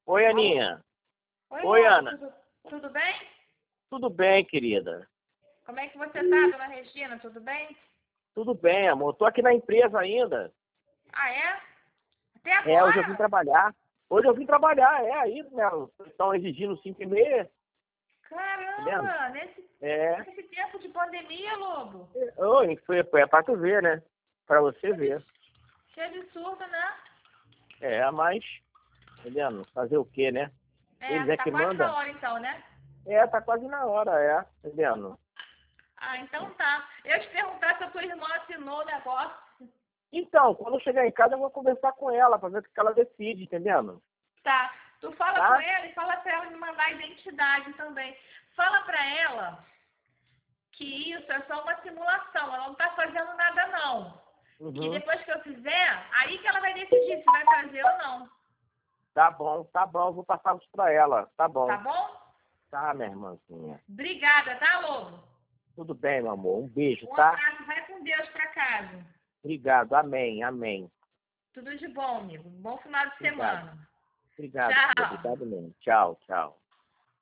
Oi, Aninha. Oi, Oi, Lobo, Ana. tudo bem? Tudo bem, querida? Como é que você tá, dona Regina? Tudo bem? Tudo bem, amor. Tô aqui na empresa ainda. Ah, é? Até Hoje eu vim agora? trabalhar. Hoje eu vim trabalhar, aí, né? Estão exigindo 5h30, entendendo? Caramba, nesse, É. nesse tempo de pandemia, Lobo. Oi, é pra tu ver, né? Pra você ver. Que absurdo, né? Mas, entendendo? Fazer o quê, né? É, Eles é tá que quase na mandam. hora então, né? Tá quase na hora, entendendo? Ah, então tá. Eu ia te perguntar se a tua irmã assinou o negócio. Então, quando eu chegar em casa, eu vou conversar com ela pra ver o que ela decide, entendendo? Tá. Tu fala com Tá? ela e fala pra ela me mandar a identidade também. Fala pra ela que isso é só uma simulação, ela não tá fazendo nada não. Que Uhum. depois que eu fizer, aí que ela vai decidir se vai fazer ou não. Tá bom, eu vou passar isso pra ela. Tá Tá bom. bom? Tá, minha irmãzinha. Obrigada, tá, Lobo? Tudo bem, meu amor. Um beijo, Um tá? abraço, vai com Deus pra casa. Obrigado. Amém, amém. Tudo de bom, amigo. Bom final de Obrigado. semana. Obrigado, filho. Tchau. Obrigado mesmo. Tchau, tchau.